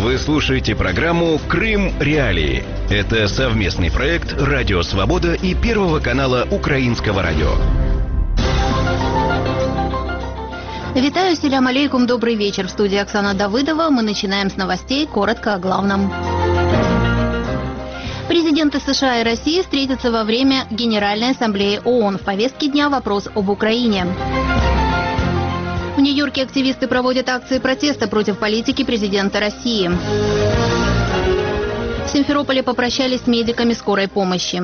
Вы слушаете программу «Крым. Реалии». Это совместный проект «Радио Свобода» и Первого канала Украинского радио. Витаю, селям алейкум, добрый вечер. В студии Оксана Давыдова. Мы начинаем с новостей, коротко о главном. Президенты США и России встретятся во время Генеральной ассамблеи ООН. В повестке дня вопрос об Украине. В Нью-Йорке активисты проводят акции протеста против политики президента России. В Симферополе попрощались с медиками скорой помощи.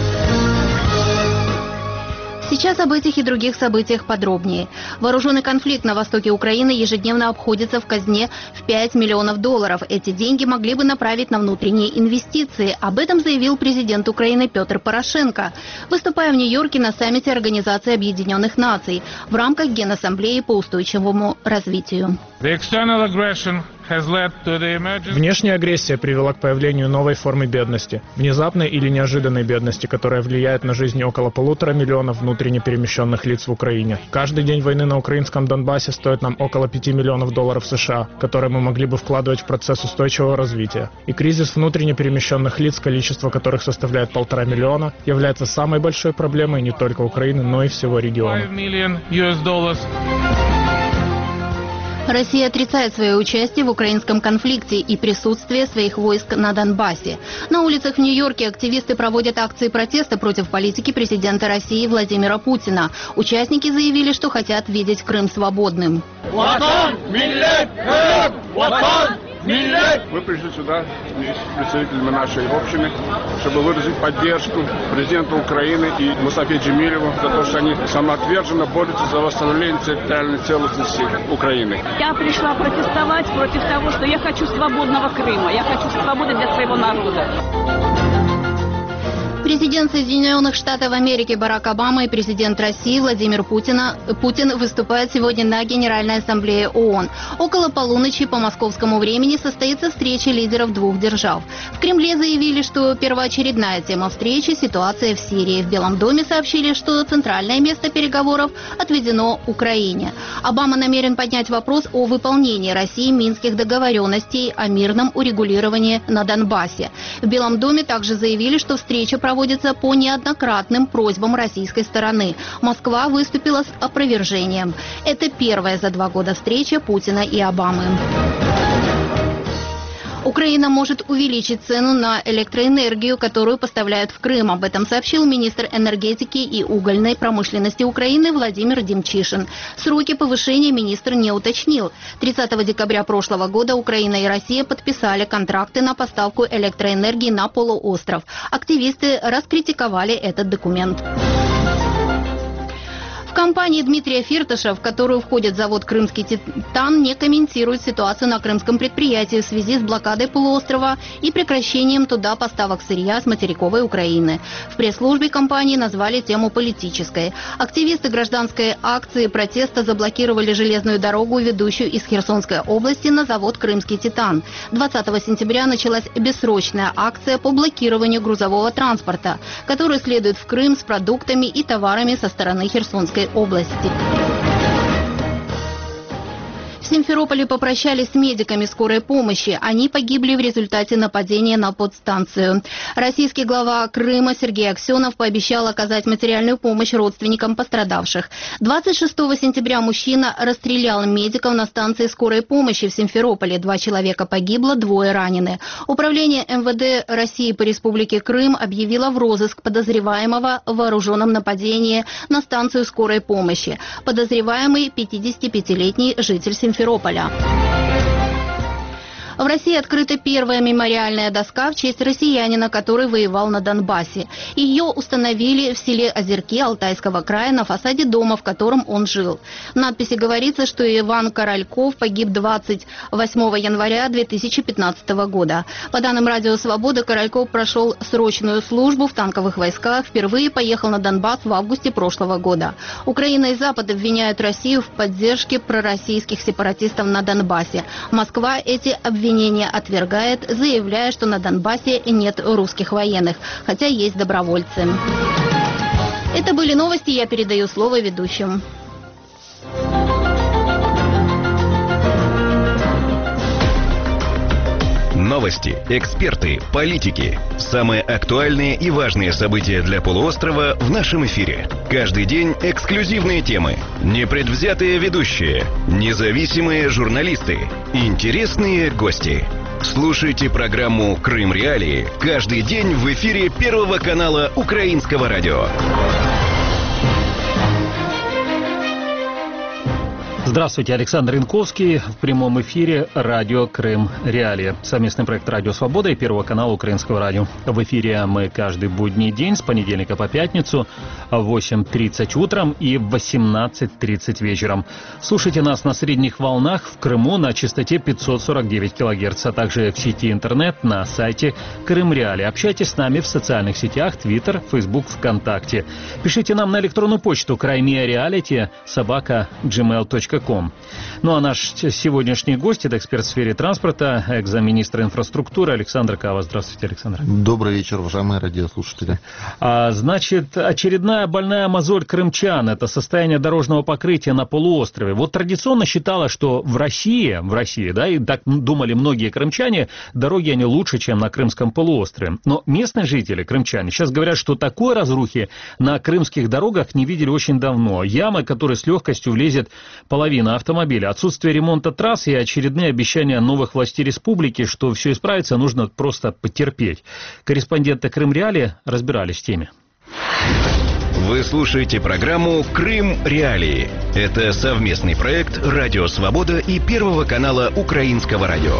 Сейчас об этих и других событиях подробнее. Вооруженный конфликт на востоке Украины ежедневно обходится в казне в $5 миллионов. Эти деньги могли бы направить на внутренние инвестиции. Об этом заявил президент Украины Петр Порошенко, выступая в Нью-Йорке на саммите Организации Объединенных Наций в рамках Генассамблеи по устойчивому развитию. Внешняя агрессия привела к появлению новой формы бедности, внезапной или неожиданной бедности, которая влияет на жизни около 1,5 миллиона внутренне перемещенных лиц в Украине. Каждый день войны на украинском Донбассе стоит нам около $5 миллионов США, которые мы могли бы вкладывать в процесс устойчивого развития. И кризис внутренне перемещенных лиц, количество которых составляет 1,5 миллиона, является самой большой проблемой не только Украины, но и всего региона. Россия отрицает свое участие в украинском конфликте и присутствие своих войск на Донбассе. На улицах в Нью-Йорке активисты проводят акции протеста против политики президента России Владимира Путина. Участники заявили, что хотят видеть Крым свободным. Мы пришли сюда с представителями нашей общины, чтобы выразить поддержку президенту Украины и Мустафе Джемилеву за то, что они самоотверженно борются за восстановление территориальной целостности Украины. Я пришла протестовать против того, что я хочу свободного Крыма, я хочу свободы для своего народа. Президент Соединенных Штатов Америки Барак Обама и президент России Владимир Путин выступают сегодня на Генеральной ассамблее ООН. Около полуночи по московскому времени состоится встреча лидеров двух держав. В Кремле заявили, что первоочередная тема встречи – ситуация в Сирии. В Белом доме сообщили, что центральное место переговоров отведено Украине. Обама намерен поднять вопрос о выполнении Россией минских договоренностей о мирном урегулировании на Донбассе. В Белом доме также заявили, что встреча проводится по неоднократным просьбам российской стороны. Москва выступила с опровержением. Это первая за 2 года встреча Путина и Обамы. Украина может увеличить цену на электроэнергию, которую поставляют в Крым. Об этом сообщил министр энергетики и угольной промышленности Украины Владимир Демчишин. Сроки повышения министр не уточнил. 30 декабря прошлого года Украина и Россия подписали контракты на поставку электроэнергии на полуостров. Активисты раскритиковали этот документ. В компании Дмитрия Фирташа, в которую входит завод «Крымский Титан», не комментирует ситуацию на крымском предприятии в связи с блокадой полуострова и прекращением туда поставок сырья с материковой Украины. В пресс-службе компании назвали тему политической. Активисты гражданской акции протеста заблокировали железную дорогу, ведущую из Херсонской области на завод «Крымский Титан». 20 сентября началась бессрочная акция по блокированию грузового транспорта, который следует в Крым с продуктами и товарами со стороны Херсонской области. В Симферополе попрощались с медиками скорой помощи. Они погибли в результате нападения на подстанцию. Российский глава Крыма Сергей Аксенов пообещал оказать материальную помощь родственникам пострадавших. 26 сентября мужчина расстрелял медиков на станции скорой помощи в Симферополе. 2 человека погибло, 2 ранены. Управление МВД России по Республике Крым объявило в розыск подозреваемого в вооруженном нападении на станцию скорой помощи. Подозреваемый 55-летний житель Симферополя. В России открыта первая мемориальная доска в честь россиянина, который воевал на Донбассе. Ее установили в селе Озерки Алтайского края на фасаде дома, в котором он жил. В надписи говорится, что Иван Корольков погиб 28 января 2015 года. По данным Радио Свобода, Корольков прошел срочную службу в танковых войсках, впервые поехал на Донбасс в августе прошлого года. Украина и Запад обвиняют Россию в поддержке пророссийских сепаратистов на Донбассе. Москва эти обвинения отвергает, заявляя, что на Донбассе нет русских военных, хотя есть добровольцы. Это были новости, я передаю слово ведущим. Новости, эксперты, политики. Самые актуальные и важные события для полуострова в нашем эфире. Каждый день эксклюзивные темы, непредвзятые ведущие, независимые журналисты, интересные гости. Слушайте программу «Крым Реалии» каждый день в эфире Первого канала Украинского радио. Здравствуйте, Александр Янковский в прямом эфире радио «Крым Реалии». Совместный проект «Радио Свобода» и Первого канала Украинского радио. В эфире мы каждый будний день с понедельника по пятницу в 8:30 утром и в 18:30 вечером. Слушайте нас на средних волнах в Крыму на частоте 549 кГц, а также в сети интернет на сайте «Крым Реалии». Общайтесь с нами в социальных сетях Twitter, Facebook, ВКонтакте. Пишите нам на электронную почту crimereality@gmail.com. Ну а наш сегодняшний гость — это эксперт в сфере транспорта, экс-замминистра инфраструктуры Александр Кава. Здравствуйте, Александр. Добрый вечер, уважаемые радиослушатели. Значит, очередная больная мозоль крымчан — это состояние дорожного покрытия на полуострове. Вот традиционно считалось, что в России, да, и так думали многие крымчане, дороги они лучше, чем на Крымском полуострове. Но местные жители, крымчане, сейчас говорят, что такой разрухи на крымских дорогах не видели очень давно. Ямы, которые с легкостью влезет половина автомобиля, отсутствие ремонта трасс и очередные обещания новых властей республики, что все исправится, нужно просто потерпеть. Корреспонденты Крым Реалии разбирались в теме. Вы слушаете программу «Крым Реалии». Это совместный проект «Радио Свобода» и Первого канала Украинского радио.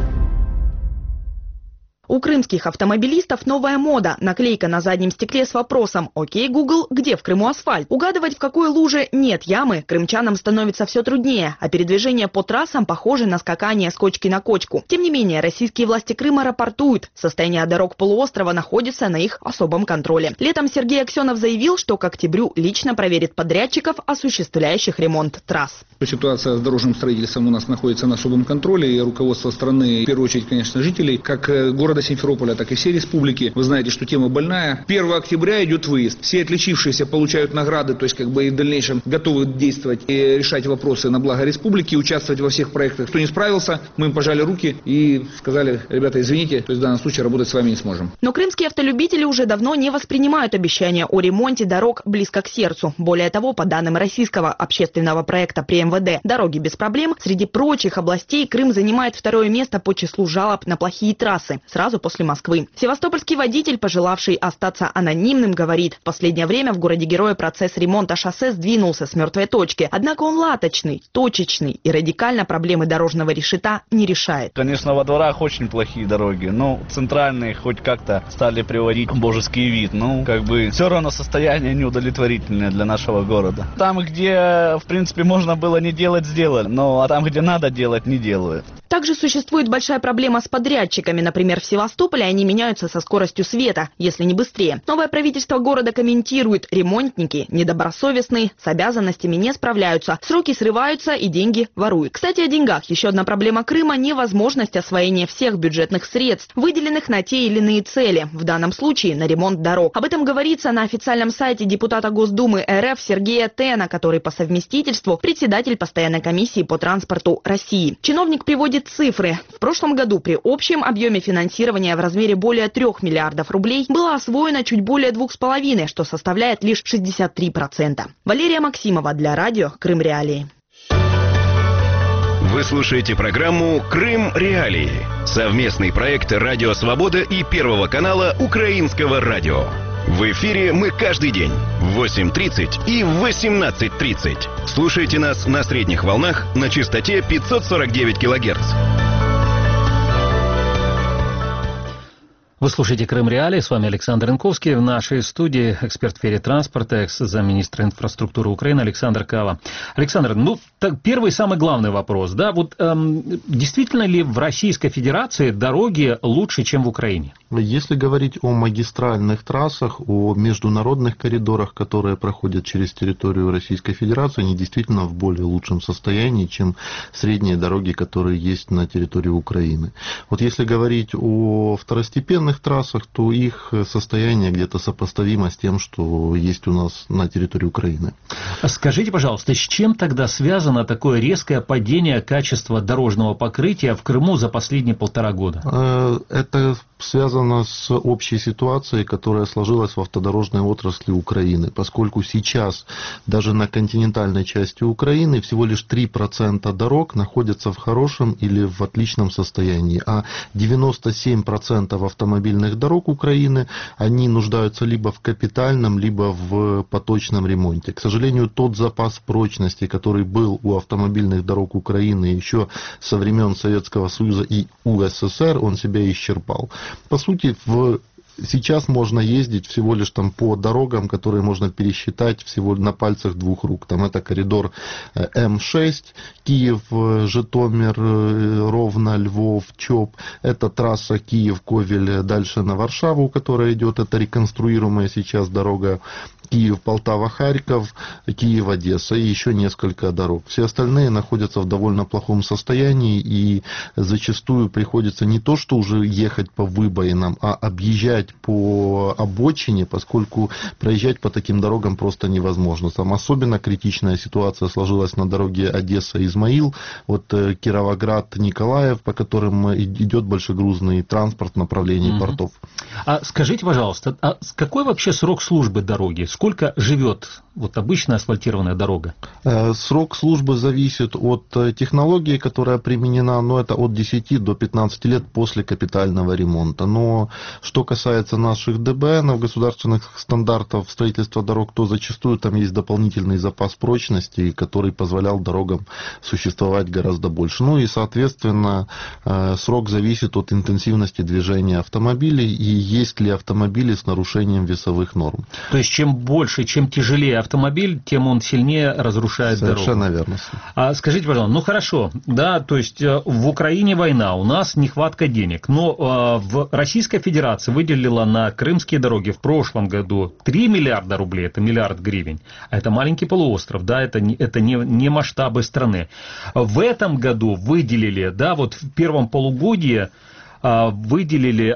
У крымских автомобилистов новая мода. Наклейка на заднем стекле с вопросом «Окей, Google, где в Крыму асфальт?». Угадывать, в какой луже нет ямы, крымчанам становится все труднее, а передвижение по трассам похоже на скакание с кочки на кочку. Тем не менее, российские власти Крыма рапортуют, состояние дорог полуострова находится на их особом контроле. Летом Сергей Аксенов заявил, что к октябрю лично проверит подрядчиков, осуществляющих ремонт трасс. Ситуация с дорожным строительством у нас находится на особом контроле, и руководство страны, в первую очередь, конечно, жителей, как города Симферополя, так и всей республики. Вы знаете, что тема больная. 1 октября идет выезд. Все отличившиеся получают награды, то есть и в дальнейшем готовы действовать и решать вопросы на благо республики, участвовать во всех проектах. Кто не справился, мы им пожали руки и сказали: ребята, извините, то есть в данном случае работать с вами не сможем. Но крымские автолюбители уже давно не воспринимают обещания о ремонте дорог близко к сердцу. Более того, по данным российского общественного проекта при МВД «Дороги без проблем», среди прочих областей Крым занимает второе место по числу жалоб на плохие трассы, сразу после Москвы. Севастопольский водитель, пожелавший остаться анонимным, говорит: в последнее время в городе-герое процесс ремонта шоссе сдвинулся с мертвой точки. Однако он латочный, точечный и радикально проблемы дорожного решета не решает. Конечно, во дворах очень плохие дороги, но центральные хоть как-то стали приводить божеский вид. Все равно состояние неудовлетворительное для нашего города. Там, где, в принципе, можно было не делать, сделали, а там, где надо делать, не делают. Также существует большая проблема с подрядчиками. Например, в Севастополе они меняются со скоростью света, если не быстрее. Новое правительство города комментирует: ремонтники недобросовестные, с обязанностями не справляются, сроки срываются и деньги воруют. Кстати, о деньгах. Еще одна проблема Крыма – невозможность освоения всех бюджетных средств, выделенных на те или иные цели, в данном случае на ремонт дорог. Об этом говорится на официальном сайте депутата Госдумы РФ Сергея Тена, который по совместительству председатель постоянной комиссии по транспорту России. Чиновник приводит цифры. В прошлом году при общем объеме финансирования в размере более 3 миллиардов рублей было освоено чуть более 2,5, что составляет лишь 63%. Валерия Максимова для радио «Крым Реалии». Вы слушаете программу «Крым Реалии». Совместный проект «Радио Свобода» и Первого канала Украинского радио. В эфире мы каждый день в 8:30 и в 18:30. Слушайте нас на средних волнах на частоте 549 кГц. Вы слушаете «Крым Реалии», с вами Александр Янковский. В нашей студии эксперт в сфере транспорта, экс-замминистра инфраструктуры Украины Александр Кава. Александр, первый самый главный вопрос, да, действительно ли в Российской Федерации дороги лучше, чем в Украине? Если говорить о магистральных трассах, о международных коридорах, которые проходят через территорию Российской Федерации, они действительно в более лучшем состоянии, чем средние дороги, которые есть на территории Украины. Вот если говорить о второстепенных трассах, то их состояние где-то сопоставимо с тем, что есть у нас на территории Украины. Скажите, пожалуйста, с чем тогда связано такое резкое падение качества дорожного покрытия в Крыму за последние 1,5 года? Это связано с общей ситуацией, которая сложилась в автодорожной отрасли Украины, поскольку сейчас даже на континентальной части Украины всего лишь 3% дорог находятся в хорошем или в отличном состоянии, а 97% автомобильных дорог Украины, они нуждаются либо в капитальном, либо в поточном ремонте. К сожалению, тот запас прочности, который был у автомобильных дорог Украины еще со времен Советского Союза и УССР, он себя исчерпал. По сути, сейчас можно ездить всего лишь там по дорогам, которые можно пересчитать всего на пальцах 2 рук. Там это коридор М6, Киев, Житомир, Ровно, Львов, ЧОП. Это трасса Киев-Ковель дальше на Варшаву, которая идет. Это реконструируемая сейчас дорога Киев, Полтава, Харьков, Киев, Одесса и еще несколько дорог. Все остальные находятся в довольно плохом состоянии, и зачастую приходится не то, что уже ехать по выбоинам, а объезжать по обочине, поскольку проезжать по таким дорогам просто невозможно. Там особенно критичная ситуация сложилась на дороге Одесса-Измаил, вот Кировоград-Николаев, по которым идет большегрузный транспорт в направлении портов. А скажите, пожалуйста, какой вообще срок службы дороги? Сколько живет вот обычная асфальтированная дорога? Срок службы зависит от технологии, которая применена, но это от 10 до 15 лет после капитального ремонта. Но что касается наших ДБН, государственных стандартов строительства дорог, то зачастую там есть дополнительный запас прочности, который позволял дорогам существовать гораздо больше. Ну и, соответственно, срок зависит от интенсивности движения автомобилей и есть ли автомобили с нарушением весовых норм. То есть чем больше, чем тяжелее автомобиль, тем он сильнее разрушает дорогу. Совершенно верно. А скажите, пожалуйста, ну хорошо, да, то есть в Украине война, у нас нехватка денег, но в Российской Федерации выделила на крымские дороги в прошлом году 3 миллиарда рублей, это миллиард гривен, а это маленький полуостров, да, это не масштабы страны. В этом году выделили, да, вот в первом полугодии выделили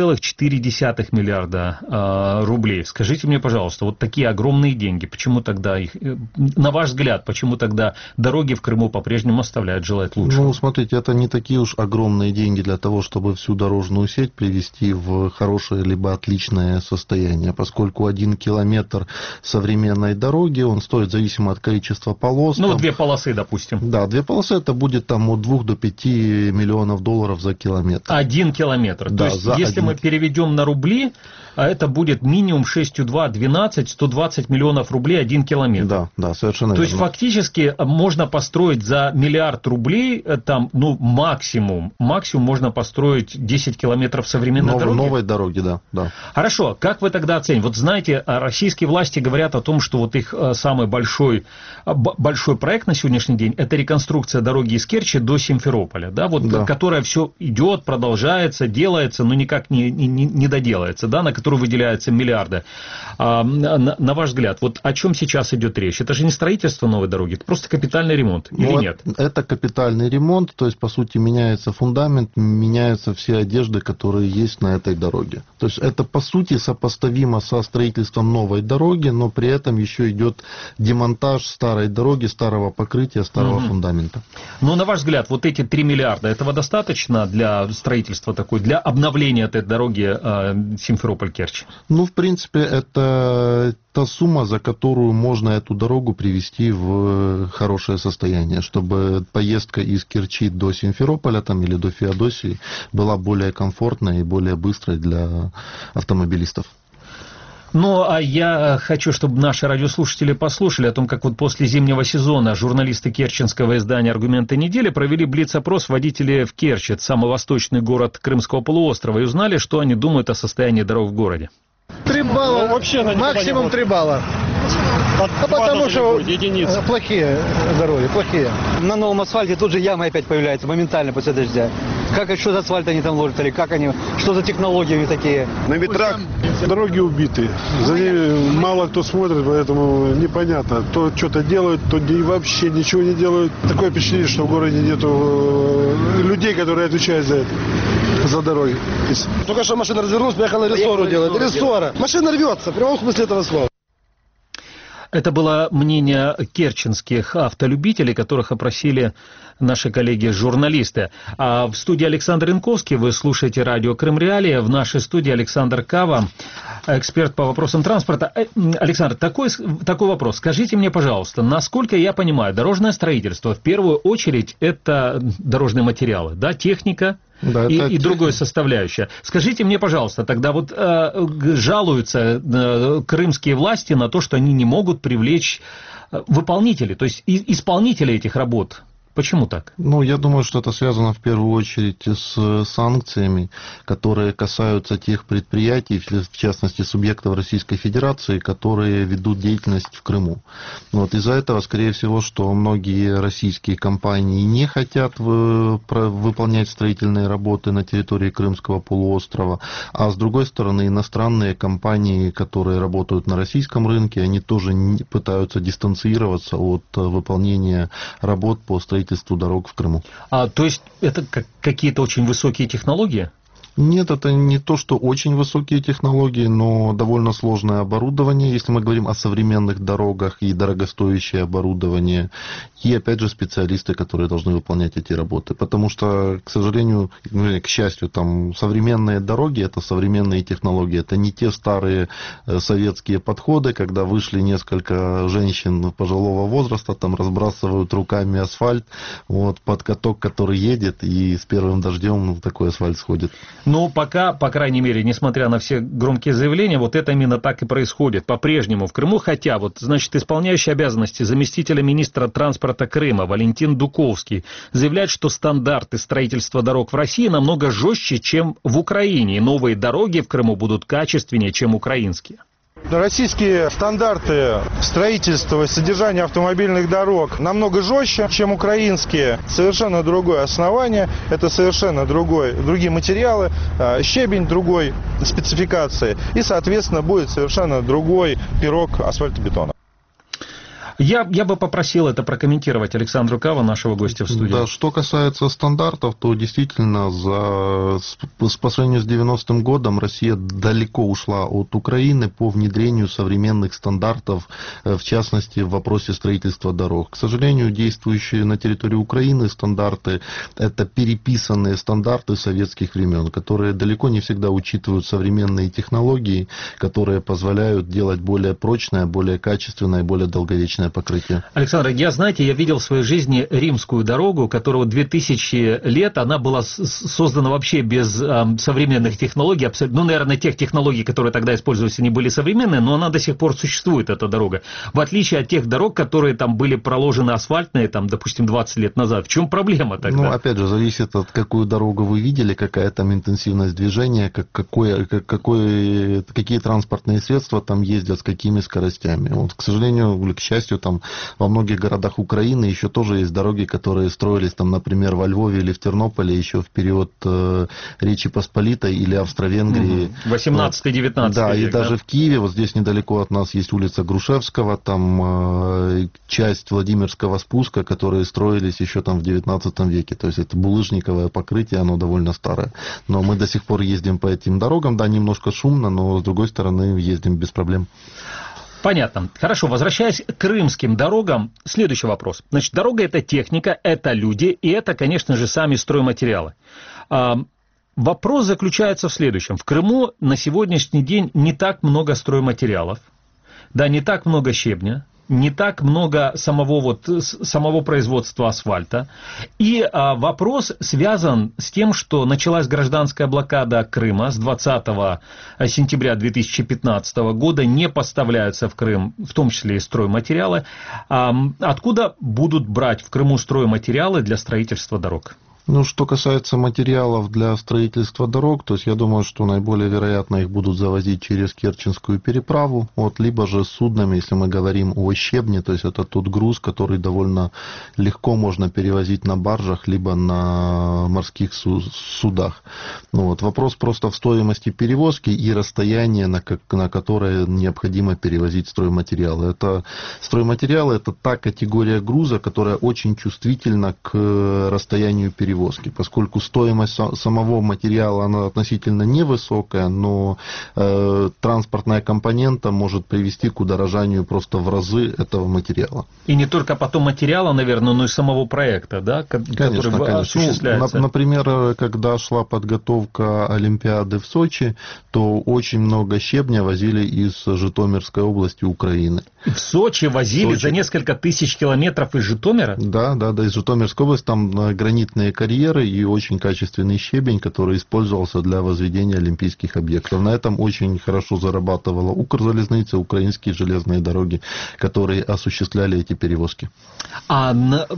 1,4 миллиарда рублей. Скажите мне, пожалуйста, вот такие огромные деньги, почему тогда их, на ваш взгляд, почему тогда дороги в Крыму по-прежнему оставляют желать лучшего? Ну, смотрите, это не такие уж огромные деньги для того, чтобы всю дорожную сеть привести в хорошее либо отличное состояние, поскольку 1 километр современной дороги, он стоит зависимо от количества полос. Ну, там, 2 полосы, допустим. Да, 2 полосы, это будет там от 2 до 5 миллионов долларов за километр. 1 километр. Да, то есть, если мы переведем на рубли, это будет минимум 6,2, 12, 120 миллионов рублей 1 километр. Да, совершенно верно. То есть, фактически, можно построить за миллиард рублей, там, ну, максимум можно построить 10 километров современной дороги. Новой дороги, да. Хорошо, как вы тогда оцените? Вот знаете, российские власти говорят о том, что вот их самый большой проект на сегодняшний день – это реконструкция дороги из Керчи до Симферополя, да, вот, которая все идет, продолжается, делается, но никак не доделается, да, на которую выделяются миллиарды. На ваш взгляд, вот о чем сейчас идет речь? Это же не строительство новой дороги, это просто капитальный ремонт, или нет? Это капитальный ремонт, то есть, по сути, меняется фундамент, меняются все одежды, которые есть на этой дороге. То есть, это, по сути, сопоставимо со строительством новой дороги, но при этом еще идет демонтаж старой дороги, старого покрытия, старого фундамента. Но, на ваш взгляд, вот эти 3 миллиарда, этого достаточно для строительства такой, для обновления этой дороги Симферополь-Керчь? Ну, в принципе, это та сумма, за которую можно эту дорогу привести в хорошее состояние, чтобы поездка из Керчи до Симферополя там, или до Феодосии была более комфортной и более быстрой для автомобилистов. Ну, а я хочу, чтобы наши радиослушатели послушали о том, как вот после зимнего сезона журналисты керченского издания «Аргументы недели» провели блиц-опрос водителей в Керчи, это самый восточный город Крымского полуострова, и узнали, что они думают о состоянии дорог в городе. 3 балла, вообще максимум 3 балла. Потому что плохие дороги, плохие. На новом асфальте тут же ямы опять появляются моментально после дождя. Что за асфальт они там ложат, или как они, что за технологии такие? На ветрах дороги убиты. За ними мало кто смотрит, поэтому непонятно. То что-то делают, то вообще ничего не делают. Такое впечатление, что в городе нету людей, которые отвечают за дороги. Только что машина развернулась, поехала рессору делать. Рессора. Машина рвется, в прямом смысле этого слова. Это было мнение керченских автолюбителей, которых опросили наши коллеги-журналисты. А в студии Александр Янковский, вы слушаете радио Крым-Реалии. В нашей студии Александр Кава, эксперт по вопросам транспорта. Александр, такой вопрос. Скажите мне, пожалуйста, насколько я понимаю, дорожное строительство в первую очередь это дорожные материалы, да, техника? Да, и другое составляющее. Скажите мне, пожалуйста, тогда вот жалуются крымские власти на то, что они не могут привлечь выполнителей, то есть исполнителей этих работ. Почему так? Я думаю, что это связано в первую очередь с санкциями, которые касаются тех предприятий, в частности субъектов Российской Федерации, которые ведут деятельность в Крыму. Из-за этого, скорее всего, что многие российские компании не хотят выполнять строительные работы на территории Крымского полуострова, а с другой стороны, иностранные компании, которые работают на российском рынке, они тоже пытаются дистанцироваться от выполнения работ по строительству дорог в Крыму. То есть это какие-то очень высокие технологии? Нет, это не то, что очень высокие технологии, но довольно сложное оборудование, если мы говорим о современных дорогах, и дорогостоящее оборудование, и, опять же, специалисты, которые должны выполнять эти работы. Потому что, к сожалению, к счастью, там современные дороги, это современные технологии, это не те старые советские подходы, когда вышли несколько женщин пожилого возраста, там разбрасывают руками асфальт, под каток, который едет, и с первым дождем такой асфальт сходит. Но пока, по крайней мере, несмотря на все громкие заявления, это именно так и происходит по-прежнему в Крыму. Хотя, исполняющий обязанности заместителя министра транспорта Крыма Валентин Дуковский заявляет, что стандарты строительства дорог в России намного жестче, чем в Украине. И новые дороги в Крыму будут качественнее, чем украинские. Российские стандарты строительства и содержания автомобильных дорог намного жестче, чем украинские. Совершенно другое основание, это совершенно другие материалы, щебень другой спецификации. И, соответственно, будет совершенно другой пирог асфальтобетона. Я бы попросил это прокомментировать Александру Кава, нашего гостя в студии. Да, что касается стандартов, то действительно по сравнению с 90-м годом Россия далеко ушла от Украины по внедрению современных стандартов, в частности, в вопросе строительства дорог. К сожалению, действующие на территории Украины стандарты – это переписанные стандарты советских времен, которые далеко не всегда учитывают современные технологии, которые позволяют делать более прочное, более качественное, более долговечное покрытие. Александр, я видел в своей жизни римскую дорогу, которая 2000 лет, она была создана вообще без современных технологий, наверное, тех технологий, которые тогда использовались, они были современные, но она до сих пор существует, эта дорога. В отличие от тех дорог, которые там были проложены асфальтные, допустим, 20 лет назад. В чем проблема тогда? Опять же, зависит от какую дорогу вы видели, какая там интенсивность движения, какие транспортные средства там ездят, с какими скоростями. К сожалению, к счастью, там во многих городах Украины еще тоже есть дороги, которые строились, например, во Львове или в Тернополе еще в период Речи Посполитой или Австро-Венгрии. 18-19 Да, век, и даже в Киеве, здесь недалеко от нас есть улица Грушевского, там часть Владимирского спуска, которые строились еще в 19 веке. То есть это булыжниковое покрытие, оно довольно старое. Но мы до сих пор ездим по этим дорогам, да, немножко шумно, но с другой стороны ездим без проблем. Понятно. Хорошо, возвращаясь к крымским дорогам, следующий вопрос. Дорога – это техника, это люди, и это, конечно же, сами стройматериалы. Вопрос заключается в следующем. В Крыму на сегодняшний день не так много стройматериалов, да, не так много щебня, не так много самого производства асфальта. И вопрос связан с тем, что началась гражданская блокада Крыма с 20 сентября 2015 года. Не поставляются в Крым, в том числе и стройматериалы. Откуда будут брать в Крыму стройматериалы для строительства дорог? Ну, что касается материалов для строительства дорог, то есть я думаю, что наиболее вероятно их будут завозить через Керченскую переправу, вот, либо же суднами, если мы говорим о щебне, то есть это тот груз, который довольно легко можно перевозить на баржах, либо на морских судах. Ну, вот, вопрос просто в стоимости перевозки и расстояние, на которое необходимо перевозить стройматериалы. Стройматериалы – это та категория груза, которая очень чувствительна к расстоянию перевозки, поскольку стоимость самого материала она относительно невысокая, но транспортная компонента может привести к удорожанию просто в разы этого материала. И не только потом материала, наверное, но и самого проекта, да, который осуществляется. Ну, например, когда шла подготовка Олимпиады в Сочи, то очень много щебня возили из Житомирской области Украины. В Сочи возили за несколько тысяч километров из Житомира? Да, из Житомирской области, там гранитные карьеры и очень качественный щебень, который использовался для возведения олимпийских объектов. На этом очень хорошо зарабатывала Укрзалезница, украинские железные дороги, которые осуществляли эти перевозки. А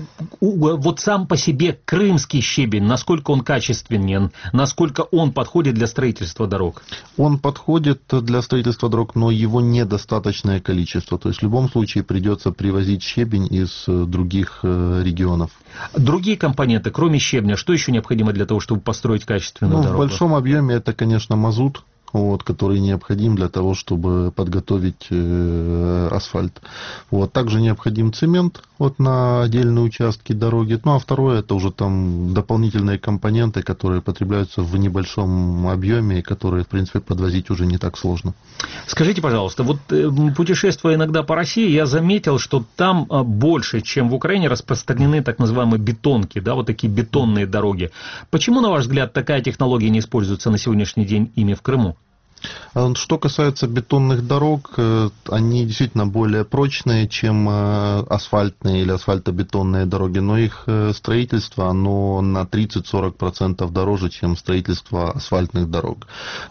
вот сам по себе крымский щебень, насколько он качественен, насколько он подходит для строительства дорог? Он подходит для строительства дорог, но его недостаточное количество. То есть в любом случае придется привозить щебень из других регионов. Другие компоненты, кроме щебня, что еще необходимо для того, чтобы построить качественную дорогу? В большом объеме это, конечно, мазут, который необходим для того, чтобы подготовить асфальт. Также необходим цемент на отдельные участки дороги. Ну, а второе, это уже там дополнительные компоненты, которые потребляются в небольшом объеме и которые, в принципе, подвозить уже не так сложно. Скажите, пожалуйста, путешествуя иногда по России, я заметил, что там больше, чем в Украине, распространены так называемые бетонки, да, вот такие бетонные дороги. Почему, на ваш взгляд, такая технология не используется на сегодняшний день ими в Крыму? Что касается бетонных дорог, они действительно более прочные, чем асфальтные или асфальтобетонные дороги, но их строительство, оно на 30-40% дороже, чем строительство асфальтных дорог.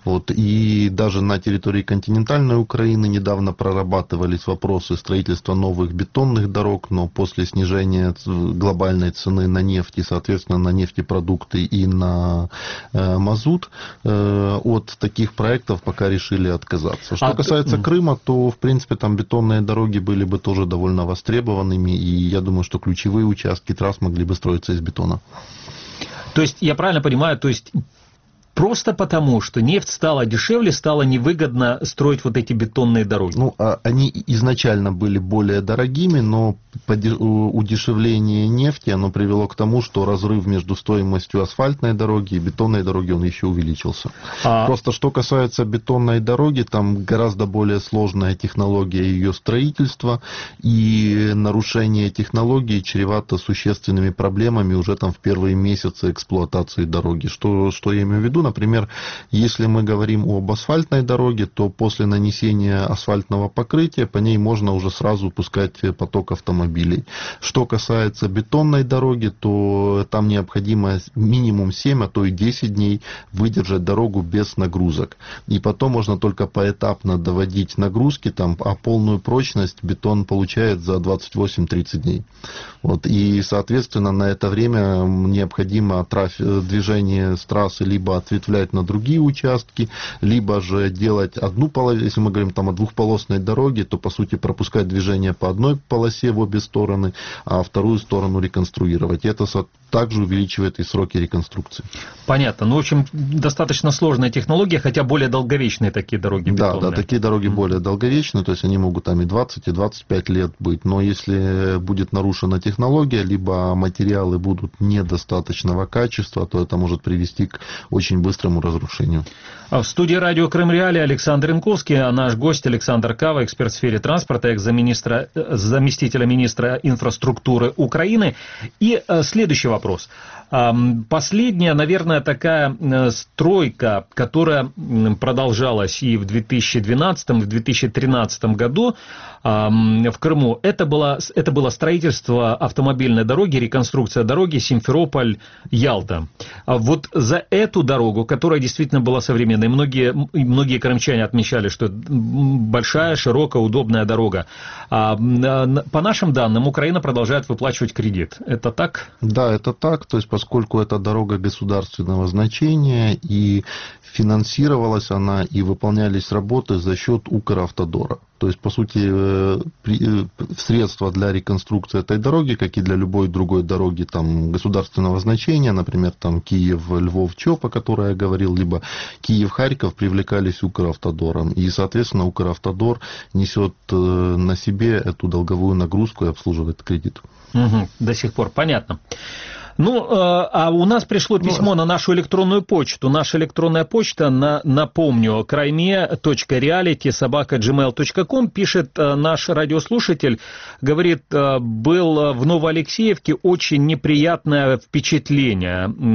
И даже на территории континентальной Украины недавно прорабатывались вопросы строительства новых бетонных дорог, но после снижения глобальной цены на нефть и, соответственно, на нефтепродукты и на мазут, от таких проектов пока решили отказаться. Что касается Крыма, то, в принципе, там бетонные дороги были бы тоже довольно востребованными, и я думаю, что ключевые участки трасс могли бы строиться из бетона. То есть, я правильно понимаю, просто потому, что нефть стала дешевле, стало невыгодно строить вот эти бетонные дороги? Они изначально были более дорогими, но удешевление нефти, оно привело к тому, что разрыв между стоимостью асфальтной дороги и бетонной дороги, он еще увеличился. Просто что касается бетонной дороги, там гораздо более сложная технология ее строительства, и нарушение технологии чревато существенными проблемами уже там в первые месяцы эксплуатации дороги. Что я имею в виду? Например, если мы говорим об асфальтной дороге, то после нанесения асфальтного покрытия по ней можно уже сразу пускать поток автомобилей. Что касается бетонной дороги, то там необходимо минимум 7, а то и 10 дней выдержать дорогу без нагрузок. И потом можно только поэтапно доводить нагрузки, а полную прочность бетон получает за 28-30 дней. И, соответственно, на это время необходимо движение с трассы либо ответвлять на другие участки, либо же делать одну полосу, если мы говорим о двухполосной дороге, то, по сути, пропускать движение по одной полосе в обе стороны, а вторую сторону реконструировать. И это также увеличивает и сроки реконструкции. Понятно. В общем, достаточно сложная технология, хотя более долговечные такие дороги бетонные. Да, такие дороги более долговечные, то есть они могут и 20, и 25 лет быть, но если будет нарушена технология, либо материалы будут недостаточного качества, то это может привести к очень быстрому разрушению. В студии радио Крым Реалии Александр Янковский, а наш гость Александр Кава, эксперт в сфере транспорта, заместителя министра инфраструктуры Украины. И следующий вопрос. Последняя, наверное, такая стройка, которая продолжалась и в 2012, и в 2013 году в Крыму, это было строительство автомобильной дороги, реконструкция дороги Симферополь-Ялта. Вот за эту дорогу, которая действительно была современной, многие крымчане отмечали, что это большая, широкая, удобная дорога. По нашим данным, Украина продолжает выплачивать кредит. Это так? Да, это так. То есть, по поскольку это дорога государственного значения, и финансировалась она, и выполнялись работы за счет Укравтодора. То есть, по сути, средства для реконструкции этой дороги, как и для любой другой дороги там, государственного значения, например, там Киев-Львов-Чоп, о которой я говорил, либо Киев-Харьков, привлекались Укравтодором. И, соответственно, Укравтодор несет на себе эту долговую нагрузку и обслуживает кредит. Угу, до сих пор понятно. Ну, а у нас пришло письмо на нашу электронную почту. Наша электронная почта, напомню, crime.reality@gmail.com, пишет наш радиослушатель, говорит, был в Новоалексеевке очень неприятное впечатление.